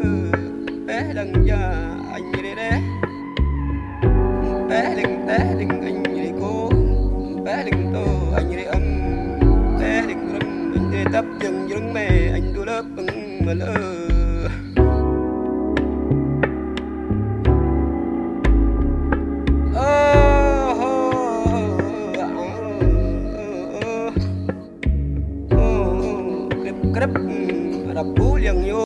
bé đừng giờ anh đi đấy bé đừng anh đi cô bé đừng tô anh đi bé đừng rừng anh đi tấp dừng mẹ anh tu lớp mà lỡ